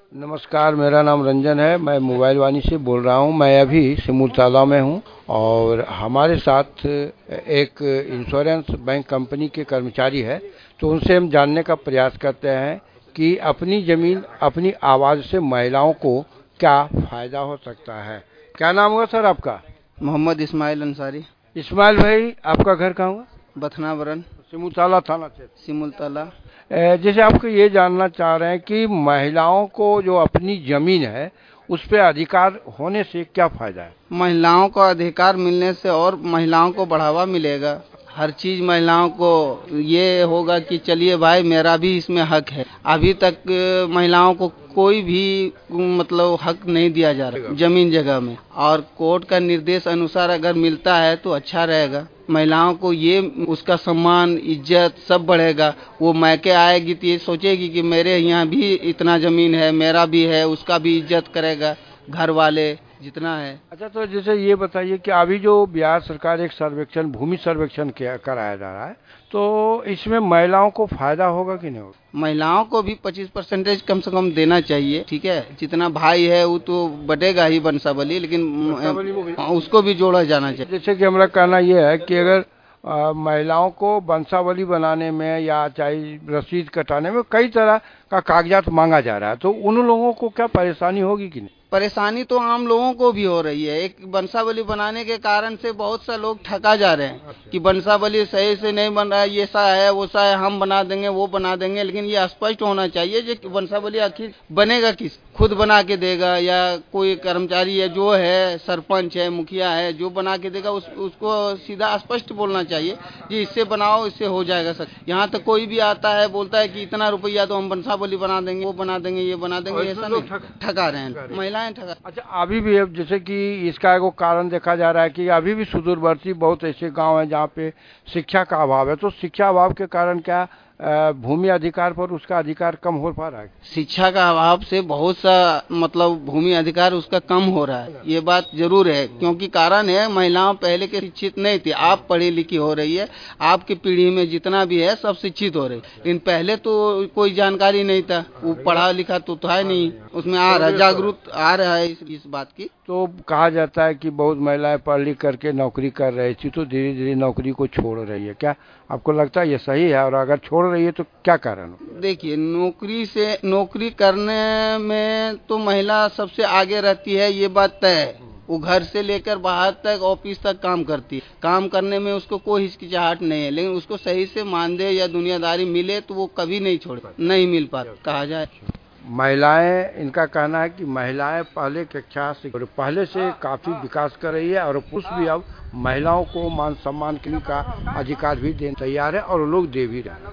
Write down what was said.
नमस्कार, मेरा नाम रंजन है। मैं मोबाइल वाणी से बोल रहा हूँ। मैं अभी सिमुलतला में हूँ और हमारे साथ एक इंश्योरेंस बैंक कंपनी के कर्मचारी है। तो उनसे हम जानने का प्रयास करते हैं कि अपनी ज़मीन अपनी आवाज़ से महिलाओं को क्या फ़ायदा हो सकता है। क्या नाम हुआ सर आपका? मोहम्मद इस्माइल अंसारी। इस्माइल भाई, आपका घर कहाँ हुआ? बथनावरन, सिमुलतला थाना क्षेत्र। सिमुलतला। जैसे आपको ये जानना चाह रहे हैं कि महिलाओं को जो अपनी जमीन है उस पे अधिकार होने से क्या फायदा है? महिलाओं को अधिकार मिलने से और महिलाओं को बढ़ावा मिलेगा। हर चीज महिलाओं को ये होगा कि चलिए भाई, मेरा भी इसमें हक है। अभी तक महिलाओं को कोई भी मतलब हक नहीं दिया जा रहा जमीन जगह में, और कोर्ट का निर्देश अनुसार अगर मिलता है तो अच्छा रहेगा। महिलाओं को ये उसका सम्मान, इज्जत सब बढ़ेगा। वो मैके आएगी तो ये सोचेगी कि मेरे यहाँ भी इतना जमीन है, मेरा भी है, उसका भी इज्जत करेगा घर वाले जितना है। अच्छा, तो जैसे ये बताइए कि अभी जो बिहार सरकार एक सर्वेक्षण, भूमि सर्वेक्षण कराया जा रहा है, तो इसमें महिलाओं को फायदा होगा कि नहीं होगा? महिलाओं को भी 25% कम से कम देना चाहिए। ठीक है, जितना भाई है वो तो बटेगा ही वंशावली, लेकिन उसको भी जोड़ा जाना चाहिए। जैसे कि हमारा कहना यह है कि अगर महिलाओं को वंशावली बनाने में या चाहे रसीद कटाने में कई तरह का कागजात मांगा जा रहा है, तो उन लोगों को क्या परेशानी होगी कि नहीं? परेशानी तो आम लोगों को भी हो रही है। एक वंशावली बनाने के कारण से बहुत सा लोग ठगा जा रहे हैं कि वंशावली सही से नहीं बन रहा है, ये सा है वो सा है, हम बना देंगे वो बना देंगे। लेकिन ये स्पष्ट होना चाहिए कि वंशावली आखिर बनेगा किस, खुद बना के देगा या कोई कर्मचारी है जो है, सरपंच है, मुखिया है, जो बना के देगा, उसको सीधा स्पष्ट बोलना चाहिए जी इससे बनाओ, इससे हो जाएगा सर। यहाँ तक कोई भी आता है बोलता है कि इतना रुपया तो हम वंशावली बना देंगे, वो बना देंगे, ये बना देंगे। ऐसा नहीं, ठगा रहे हैं महिलाएं, ठगा। अच्छा, अभी भी अब जैसे कि इसका एक कारण देखा जा रहा है कि अभी भी सुदूरवर्ती बहुत ऐसे गांव हैं जहाँ पे शिक्षा का अभाव है, तो शिक्षा अभाव के कारण क्या भूमि अधिकार पर उसका अधिकार कम हो पा रहा है? शिक्षा का अभाव से बहुत सा मतलब भूमि अधिकार उसका कम हो रहा है, ये बात जरूर है। क्योंकि कारण है, महिलाओं पहले के शिक्षित नहीं थी, आप पढ़ी लिखी हो रही है, आपकी पीढ़ी में जितना भी है सब शिक्षित हो रही। लेकिन पहले तो कोई जानकारी नहीं था, वो पढ़ा लिखा तो था नहीं, उसमें आ रहा जागरूक आ रहा है इस बात की। तो कहा जाता है कि बहुत महिलाएं पढ़ लिख करके नौकरी कर रही थी तो धीरे धीरे नौकरी को छोड़ रही है। क्या आपको लगता है ये सही है, और अगर छोड़ रही है तो क्या कारण हो? देखिए, नौकरी करने में तो महिला सबसे आगे रहती है, ये बात तय है। वो घर से लेकर बाहर तक, ऑफिस तक काम करती है। काम करने में उसको कोई हिचकिचाहट नहीं है, लेकिन उसको सही से मानदेय या दुनियादारी मिले तो वो कभी नहीं छोड़े, नहीं मिल पाता कहा जाए। महिलाएं, इनका कहना है कि महिलाएं पहले की अपेक्षा पहले से काफी विकास कर रही है और पुरुष भी अब महिलाओं को मान सम्मान का अधिकार भी देने तैयार है और लोग दे भी रहे हैं।